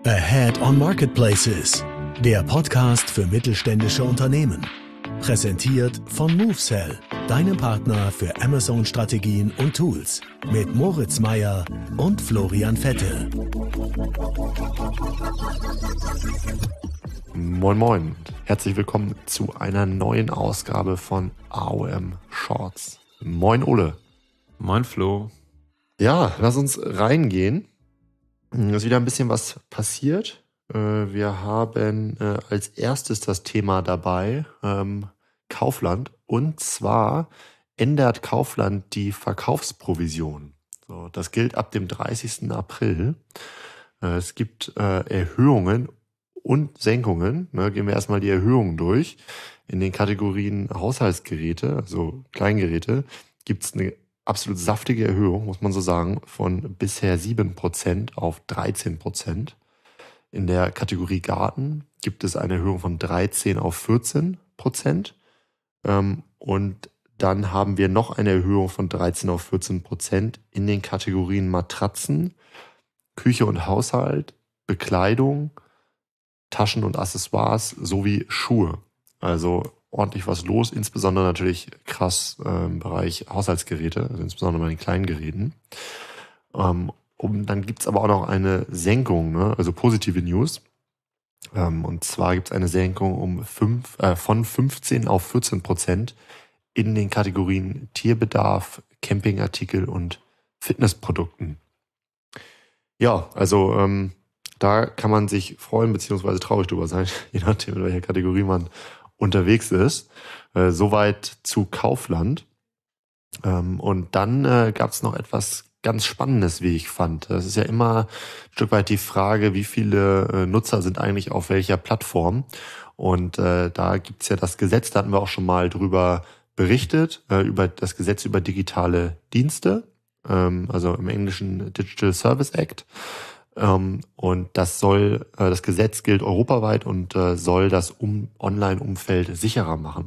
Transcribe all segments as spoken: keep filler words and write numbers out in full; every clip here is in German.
Ahead on Marketplaces, der Podcast für mittelständische Unternehmen. Präsentiert von MoveSell, deinem Partner für Amazon-Strategien und Tools. Mit Moritz Meyer und Florian Vettel. Moin Moin, herzlich willkommen zu einer neuen Ausgabe von A O M Shorts. Moin Ole. Moin Flo. Ja, lass uns reingehen. Es ist wieder ein bisschen was passiert. Wir haben als erstes das Thema dabei, Kaufland. Und zwar ändert Kaufland die Verkaufsprovision. So, das gilt ab dem dreißigsten April. Es gibt Erhöhungen und Senkungen. Gehen wir erstmal die Erhöhungen durch. In den Kategorien Haushaltsgeräte, also Kleingeräte, gibt es eine absolut saftige Erhöhung, muss man so sagen, von bisher sieben Prozent auf dreizehn Prozent. In der Kategorie Garten gibt es eine Erhöhung von dreizehn auf vierzehn Prozent. Und dann haben wir noch eine Erhöhung von dreizehn auf vierzehn Prozent in den Kategorien Matratzen, Küche und Haushalt, Bekleidung, Taschen und Accessoires sowie Schuhe. Also ordentlich was los, insbesondere natürlich krass äh, im Bereich Haushaltsgeräte, also insbesondere bei den kleinen Geräten. Ähm, und dann gibt's aber auch noch eine Senkung, ne? Also positive News. Ähm, und zwar gibt's eine Senkung um fünf, äh, von fünfzehn auf vierzehn Prozent in den Kategorien Tierbedarf, Campingartikel und Fitnessprodukten. Ja, also ähm, da kann man sich freuen beziehungsweise traurig drüber sein, je nachdem, in welcher Kategorie man unterwegs ist. Äh, soweit zu Kaufland. Ähm, und dann äh, gab es noch etwas ganz Spannendes, wie ich fand. Das ist ja immer ein Stück weit die Frage, wie viele äh, Nutzer sind eigentlich auf welcher Plattform. Und äh, da gibt's ja das Gesetz, da hatten wir auch schon mal drüber berichtet, äh, über das Gesetz über digitale Dienste, ähm, also im Englischen Digital Service Act. Um, und das soll, äh, das Gesetz gilt europaweit und äh, soll das um, Online-Umfeld sicherer machen.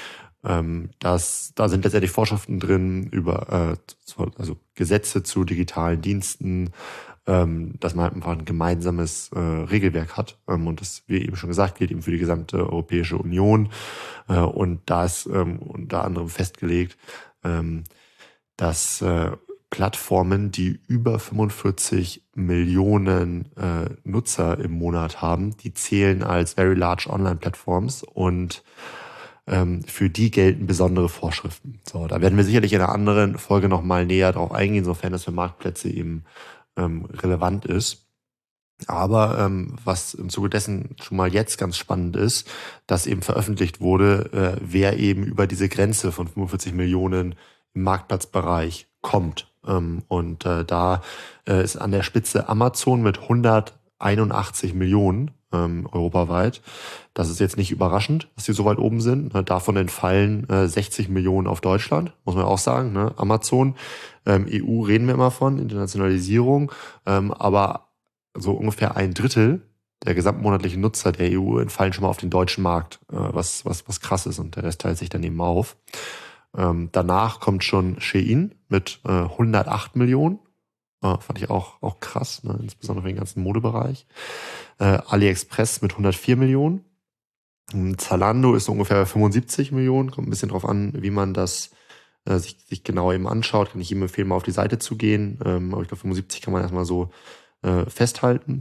Ähm, das, da sind letztendlich Vorschriften drin über, äh, also Gesetze zu digitalen Diensten, ähm, dass man halt einfach ein gemeinsames äh, Regelwerk hat. Ähm, und das, wie eben schon gesagt, gilt eben für die gesamte Europäische Union. Äh, und da ist ähm, unter anderem festgelegt, ähm, dass äh, Plattformen, die über fünfundvierzig Millionen äh, Nutzer im Monat haben, die zählen als Very Large Online Platforms und ähm, für die gelten besondere Vorschriften. So, da werden wir sicherlich in einer anderen Folge nochmal näher drauf eingehen, sofern das für Marktplätze eben ähm, relevant ist. Aber ähm, was im Zuge dessen schon mal jetzt ganz spannend ist, dass eben veröffentlicht wurde, äh, wer eben über diese Grenze von fünfundvierzig Millionen im Marktplatzbereich kommt. Ähm, und äh, da äh, ist an der Spitze Amazon mit hunderteinundachtzig Millionen ähm, europaweit. Das ist jetzt nicht überraschend, dass die so weit oben sind. Ne? Davon entfallen äh, sechzig Millionen auf Deutschland, muss man auch sagen. Ne? Amazon, ähm, E U reden wir immer von, Internationalisierung, ähm, aber so ungefähr ein Drittel der gesamtmonatlichen Nutzer der E U entfallen schon mal auf den deutschen Markt, äh, was, was, was krass ist, und der Rest teilt sich dann eben auf. Ähm, danach kommt schon Shein mit äh, hundertacht Millionen. Äh, fand ich auch, auch krass, ne? Insbesondere für den ganzen Modebereich. Äh, AliExpress mit hundertvier Millionen. Ähm, Zalando ist so ungefähr fünfundsiebzig Millionen. Kommt ein bisschen drauf an, wie man das äh, sich, sich genau eben anschaut. Kann ich ihm empfehlen, mal auf die Seite zu gehen. Ähm, aber ich glaube, fünfundsiebzig kann man erstmal so äh, festhalten.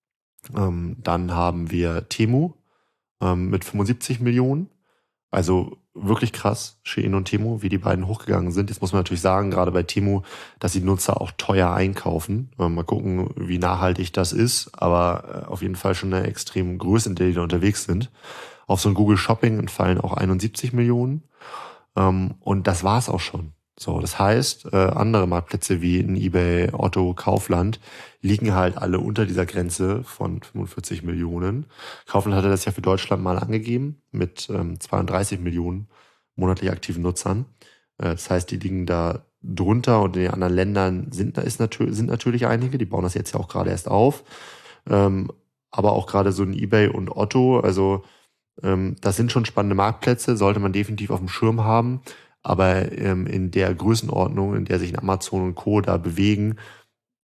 Ähm, dann haben wir Temu ähm, mit fünfundsiebzig Millionen. Also wirklich krass, Shein und Temu, wie die beiden hochgegangen sind. Jetzt muss man natürlich sagen, gerade bei Temu, dass die Nutzer auch teuer einkaufen. Mal gucken, wie nachhaltig das ist, aber auf jeden Fall schon eine extreme Größe, in der die da unterwegs sind. Auf so ein Google Shopping entfallen auch einundsiebzig Millionen. Und das war's auch schon. So, das heißt, andere Marktplätze wie in eBay, Otto, Kaufland liegen halt alle unter dieser Grenze von fünfundvierzig Millionen. Kaufland hatte das ja für Deutschland mal angegeben mit ähm, zweiunddreißig Millionen monatlich aktiven Nutzern. Äh, das heißt, die liegen da drunter, und in den anderen Ländern sind, ist natürlich, sind natürlich einige, die bauen das jetzt ja auch gerade erst auf. Ähm, aber auch gerade so ein eBay und Otto, also ähm, das sind schon spannende Marktplätze, sollte man definitiv auf dem Schirm haben. Aber ähm, in der Größenordnung, in der sich Amazon und Co. da bewegen,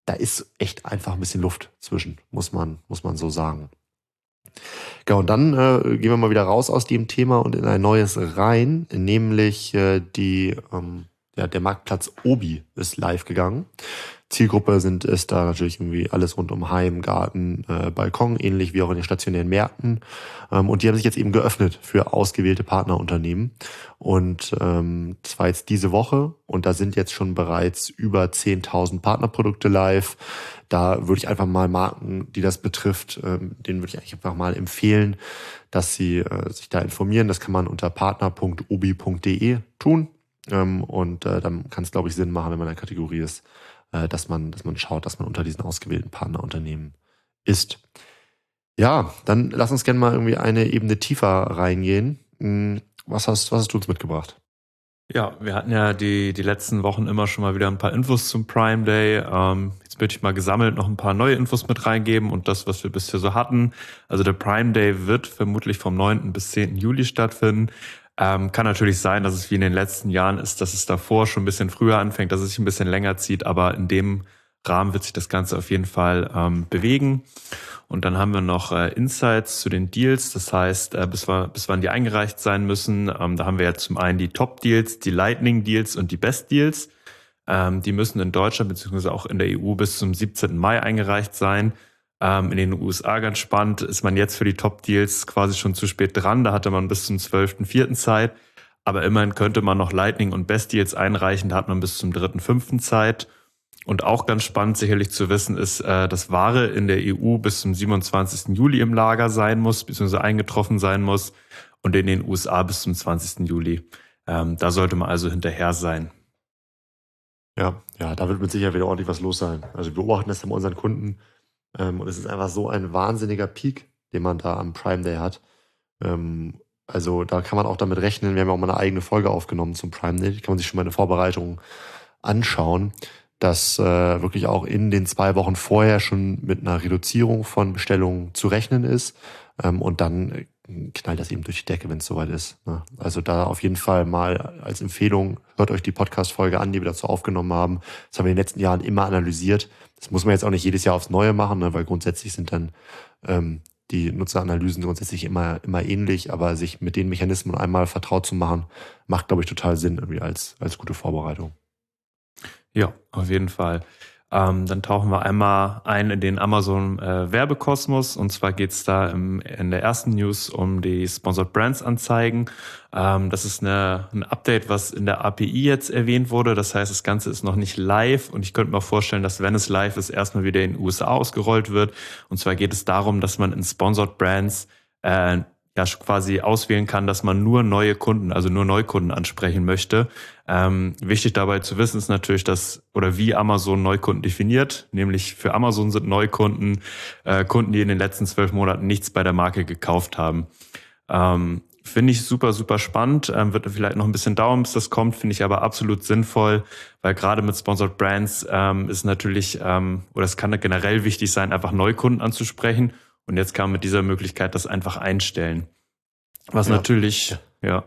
da ist echt einfach ein bisschen Luft zwischen, muss man, muss man so sagen. Genau, und dann äh, gehen wir mal wieder raus aus dem Thema und in ein neues rein, nämlich äh, die, ähm, ja, der Marktplatz Obi ist live gegangen. Zielgruppe sind ist da natürlich irgendwie alles rund um Heim, Garten, äh, Balkon, ähnlich wie auch in den stationären Märkten. Ähm, und die haben sich jetzt eben geöffnet für ausgewählte Partnerunternehmen. Und ähm, das war jetzt diese Woche und da sind jetzt schon bereits über zehntausend Partnerprodukte live. Da würde ich einfach mal Marken, die das betrifft, ähm, denen würde ich eigentlich einfach mal empfehlen, dass sie äh, sich da informieren. Das kann man unter partner punkt obi punkt de tun. Ähm, und äh, dann kann es, glaube ich, Sinn machen, wenn man in der Kategorie ist, äh, dass man, dass man schaut, dass man unter diesen ausgewählten Partnerunternehmen ist. Ja, dann lass uns gerne mal irgendwie eine Ebene tiefer reingehen. Hm, Was hast, was hast du uns mitgebracht? Ja, wir hatten ja die, die letzten Wochen immer schon mal wieder ein paar Infos zum Prime Day. Ähm, jetzt möchte ich mal gesammelt noch ein paar neue Infos mit reingeben und das, was wir bisher so hatten. Also der Prime Day wird vermutlich vom neunten bis zehnten Juli stattfinden. Ähm, kann natürlich sein, dass es wie in den letzten Jahren ist, dass es davor schon ein bisschen früher anfängt, dass es sich ein bisschen länger zieht, aber in dem Rahmen wird sich das Ganze auf jeden Fall ähm, bewegen. Und dann haben wir noch äh, Insights zu den Deals, das heißt, äh, bis, wir, bis wann die eingereicht sein müssen. Ähm, da haben wir ja zum einen die Top-Deals, die Lightning-Deals und die Best-Deals. Ähm, die müssen in Deutschland bzw. auch in der E U bis zum siebzehnten Mai eingereicht sein. Ähm, in den U S A ganz spannend, ist man jetzt für die Top-Deals quasi schon zu spät dran. Da hatte man bis zum zwölften vierten Zeit. Aber immerhin könnte man noch Lightning und Best-Deals einreichen. Da hat man bis zum dritten fünften Zeit. Und auch ganz spannend sicherlich zu wissen ist, äh, dass Ware in der E U bis zum siebenundzwanzigsten Juli im Lager sein muss, beziehungsweise eingetroffen sein muss und in den U S A bis zum zwanzigsten Juli. Ähm, da sollte man also hinterher sein. Ja, ja, da wird mit Sicherheit wieder ordentlich was los sein. Also wir beobachten das ja bei unseren Kunden ähm, und es ist einfach so ein wahnsinniger Peak, den man da am Prime Day hat. Ähm, also da kann man auch damit rechnen, wir haben ja auch mal eine eigene Folge aufgenommen zum Prime Day, die kann man sich schon mal in der Vorbereitung anschauen, dass äh, wirklich auch in den zwei Wochen vorher schon mit einer Reduzierung von Bestellungen zu rechnen ist. Ähm, und dann äh, knallt das eben durch die Decke, wenn es soweit ist. Ne? Also da auf jeden Fall mal als Empfehlung, hört euch die Podcast-Folge an, die wir dazu aufgenommen haben. Das haben wir in den letzten Jahren immer analysiert. Das muss man jetzt auch nicht jedes Jahr aufs Neue machen, ne? Weil grundsätzlich sind dann ähm, die Nutzeranalysen grundsätzlich immer, immer ähnlich, aber sich mit den Mechanismen einmal vertraut zu machen, macht, glaube ich, total Sinn irgendwie als, als gute Vorbereitung. Ja, auf jeden Fall. Ähm, dann tauchen wir einmal ein in den Amazon äh, Werbekosmos und zwar geht's da im, in der ersten News um die Sponsored Brands Anzeigen. Ähm, das ist eine, ein Update, was in der A P I jetzt erwähnt wurde. Das heißt, das Ganze ist noch nicht live und ich könnte mir vorstellen, dass wenn es live ist, erstmal wieder in den U S A ausgerollt wird. Und zwar geht es darum, dass man in Sponsored Brands äh, ja quasi auswählen kann, dass man nur neue Kunden, also nur Neukunden ansprechen möchte. Ähm, wichtig dabei zu wissen ist natürlich, dass oder wie Amazon Neukunden definiert. Nämlich für Amazon sind Neukunden äh, Kunden, die in den letzten zwölf Monaten nichts bei der Marke gekauft haben. Ähm, Finde ich super, super spannend. Ähm, wird vielleicht noch ein bisschen dauern, bis das kommt. Finde ich aber absolut sinnvoll, weil gerade mit Sponsored Brands ähm, ist natürlich, ähm, oder es kann generell wichtig sein, einfach Neukunden anzusprechen. Und jetzt kann man mit dieser Möglichkeit das einfach einstellen. Was ja. natürlich, ja.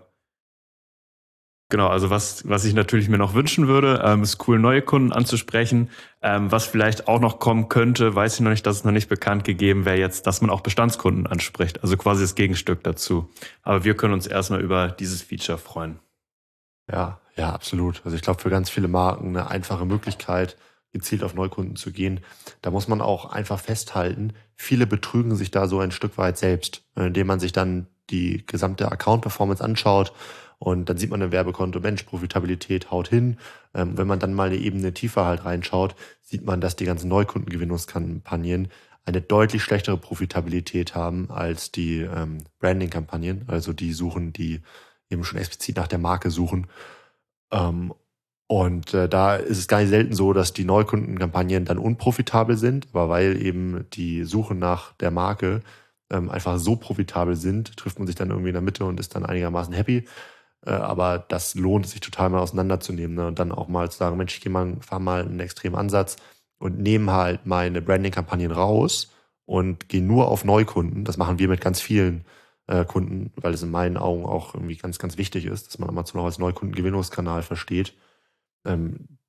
Genau, also was was ich natürlich mir noch wünschen würde, ähm, ist cool, neue Kunden anzusprechen. Ähm, was vielleicht auch noch kommen könnte, weiß ich noch nicht, das ist noch nicht bekannt gegeben, wäre jetzt, dass man auch Bestandskunden anspricht. Also quasi das Gegenstück dazu. Aber wir können uns erstmal über dieses Feature freuen. Ja, ja, absolut. Also ich glaube, für ganz viele Marken eine einfache Möglichkeit, gezielt auf Neukunden zu gehen. Da muss man auch einfach festhalten, viele betrügen sich da so ein Stück weit selbst, indem man sich dann die gesamte Account-Performance anschaut und dann sieht man im Werbekonto, Mensch, Profitabilität haut hin. Ähm, wenn man dann mal eine Ebene tiefer halt reinschaut, sieht man, dass die ganzen Neukundengewinnungskampagnen eine deutlich schlechtere Profitabilität haben als die ähm, Branding-Kampagnen, also die suchen, die eben schon explizit nach der Marke suchen. Ähm, Und äh, da ist es gar nicht selten so, dass die Neukundenkampagnen dann unprofitabel sind, aber weil eben die Suche nach der Marke ähm, einfach so profitabel sind, trifft man sich dann irgendwie in der Mitte und ist dann einigermaßen happy. Äh, aber das lohnt sich total mal auseinanderzunehmen, ne? Und dann auch mal zu sagen, Mensch, ich gehe mal, fahr mal einen extremen Ansatz und nehme halt meine Branding-Kampagnen raus und gehe nur auf Neukunden. Das machen wir mit ganz vielen äh, Kunden, weil es in meinen Augen auch irgendwie ganz, ganz wichtig ist, dass man Amazon auch als Neukundengewinnungskanal versteht. Ähm,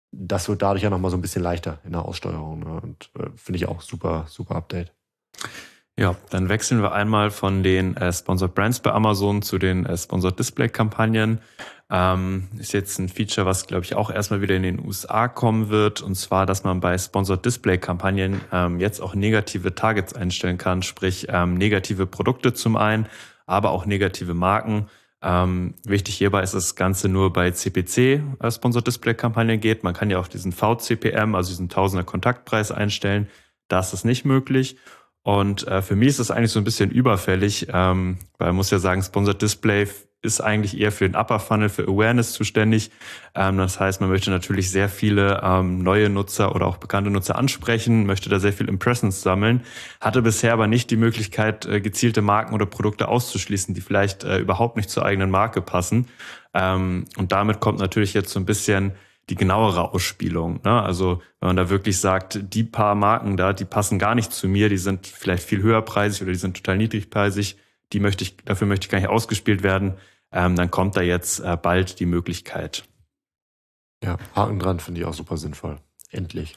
das wird dadurch ja nochmal so ein bisschen leichter in der Aussteuerung. Ne? Und äh, finde ich auch super, super Update. Ja, dann wechseln wir einmal von den äh, Sponsored Brands bei Amazon zu den äh, Sponsored Display-Kampagnen. Ähm, ist jetzt ein Feature, was, glaube ich, auch erstmal wieder in den U S A kommen wird. Und zwar, dass man bei Sponsored Display-Kampagnen ähm, jetzt auch negative Targets einstellen kann, sprich ähm, negative Produkte zum einen, aber auch negative Marken. Ähm, wichtig hierbei ist, dass das Ganze nur bei C P C äh, Sponsored Display-Kampagnen geht. Man kann ja auch diesen V C P M, also diesen Tausender Kontaktpreis einstellen. Da ist es nicht möglich. Und äh, für mich ist das eigentlich so ein bisschen überfällig, ähm, weil man muss ja sagen, Sponsored Display ist eigentlich eher für den Upper Funnel, für Awareness zuständig. Ähm, das heißt, man möchte natürlich sehr viele ähm, neue Nutzer oder auch bekannte Nutzer ansprechen, möchte da sehr viel Impressions sammeln, hatte bisher aber nicht die Möglichkeit, äh, gezielte Marken oder Produkte auszuschließen, die vielleicht äh, überhaupt nicht zur eigenen Marke passen. Ähm, und damit kommt natürlich jetzt so ein bisschen die genauere Ausspielung. Ne? Also wenn man da wirklich sagt, die paar Marken da, die passen gar nicht zu mir, die sind vielleicht viel höherpreisig oder die sind total niedrigpreisig, die möchte ich, dafür möchte ich gar nicht ausgespielt werden, ähm, dann kommt da jetzt äh, bald die Möglichkeit. Ja, Haken dran finde ich auch super sinnvoll. Endlich.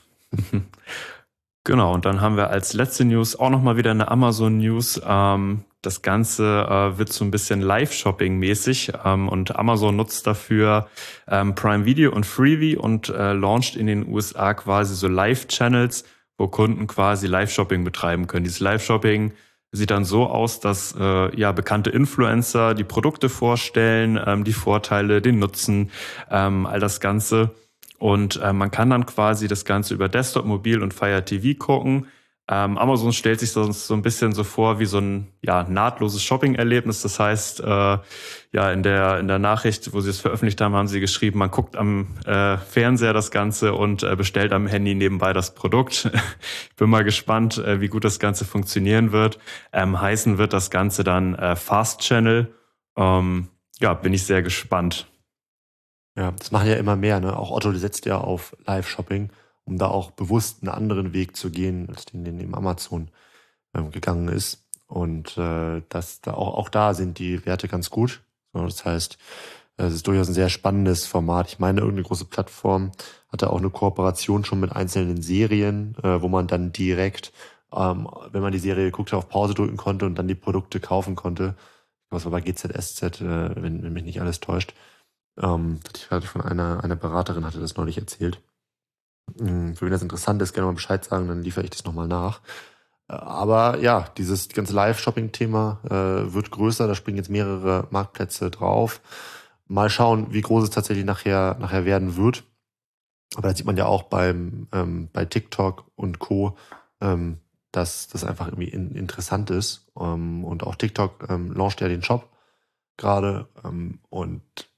Genau, und dann haben wir als letzte News auch nochmal wieder eine Amazon-News. Ähm, das Ganze äh, wird so ein bisschen Live-Shopping-mäßig ähm, und Amazon nutzt dafür ähm, Prime Video und Freevee und äh, launcht in den U S A quasi so Live-Channels, wo Kunden quasi Live-Shopping betreiben können. Dieses Live-Shopping sieht dann so aus, dass äh, ja bekannte Influencer die Produkte vorstellen, ähm, die Vorteile, den Nutzen, ähm, all das Ganze. Und äh, man kann dann quasi das Ganze über Desktop, Mobil und Fire T V gucken. Ähm, Amazon stellt sich sonst so ein bisschen so vor wie so ein ja nahtloses Shopping-Erlebnis. Das heißt, äh, ja in der in der Nachricht, wo sie es veröffentlicht haben, haben sie geschrieben, man guckt am äh, Fernseher das Ganze und äh, bestellt am Handy nebenbei das Produkt. Ich bin mal gespannt, äh, wie gut das Ganze funktionieren wird. Ähm, heißen wird das Ganze dann äh, Fast Channel. Ähm, ja, bin ich sehr gespannt. Ja, das machen ja immer mehr, ne? Auch Otto setzt ja auf Live-Shopping, um da auch bewusst einen anderen Weg zu gehen, als den, den eben Amazon ähm, gegangen ist. Und äh, das, da auch, auch da sind die Werte ganz gut. So, das heißt, es ist durchaus ein sehr spannendes Format. Ich meine, irgendeine große Plattform hatte auch eine Kooperation schon mit einzelnen Serien, äh, wo man dann direkt, ähm, wenn man die Serie guckte, auf Pause drücken konnte und dann die Produkte kaufen konnte. Was war bei G Z S Z, äh, wenn, wenn mich nicht alles täuscht. Ähm, ich hatte von einer, einer Beraterin hatte das neulich erzählt. Für wen das interessant ist, gerne mal Bescheid sagen, dann liefere ich das nochmal nach. Aber ja, dieses ganze Live-Shopping-Thema äh, wird größer, da springen jetzt mehrere Marktplätze drauf. Mal schauen, wie groß es tatsächlich nachher, nachher werden wird. Aber da sieht man ja auch beim, ähm, bei TikTok und Co., ähm, dass das einfach irgendwie in, interessant ist. Ähm, und auch TikTok ähm, launcht ja den Shop gerade ähm, und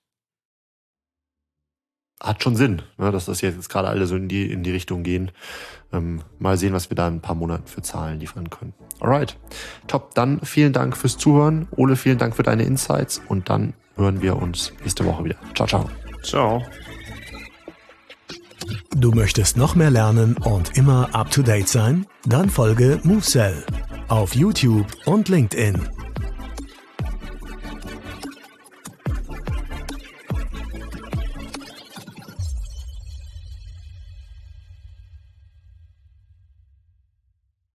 hat schon Sinn, ne, dass das jetzt gerade alle so in die, in die Richtung gehen. Ähm, mal sehen, was wir da in ein paar Monaten für Zahlen liefern können. Alright, top. Dann vielen Dank fürs Zuhören. Ole, vielen Dank für deine Insights und dann hören wir uns nächste Woche wieder. Ciao, ciao. Ciao. Du möchtest noch mehr lernen und immer up to date sein? Dann folge MoveSell auf YouTube und LinkedIn.